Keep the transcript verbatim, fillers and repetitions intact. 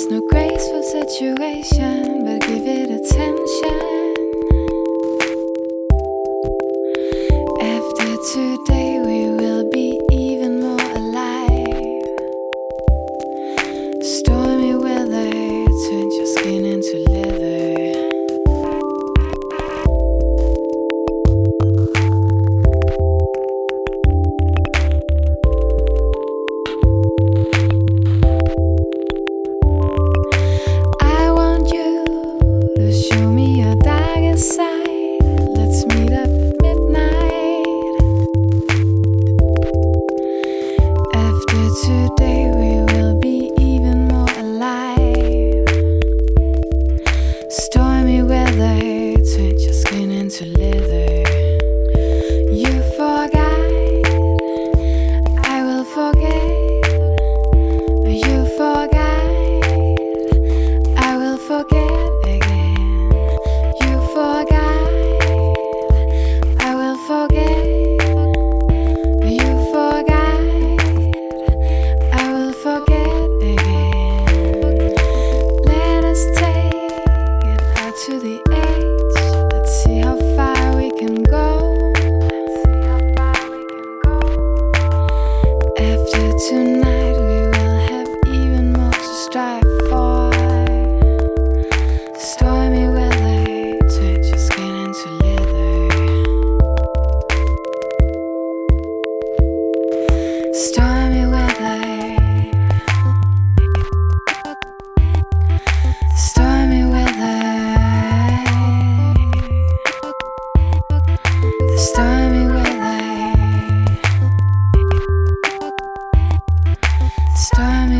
no graceful situation, but give it attention. After today, we will be even more alive. Stormy weather turns your skin into leather. Show me your darkest side. Let's meet up at midnight. After today, we will be even more alive. Stormy weather turns your skin into leather. You forgot, I will forget. You forgot, I will forget. To the edge, let's see how far we can go. After tonight, we will have even more to strive for. Stormy weather turns your skin into leather. Stormy weather. Stormy weather. Stormy weather. Stormy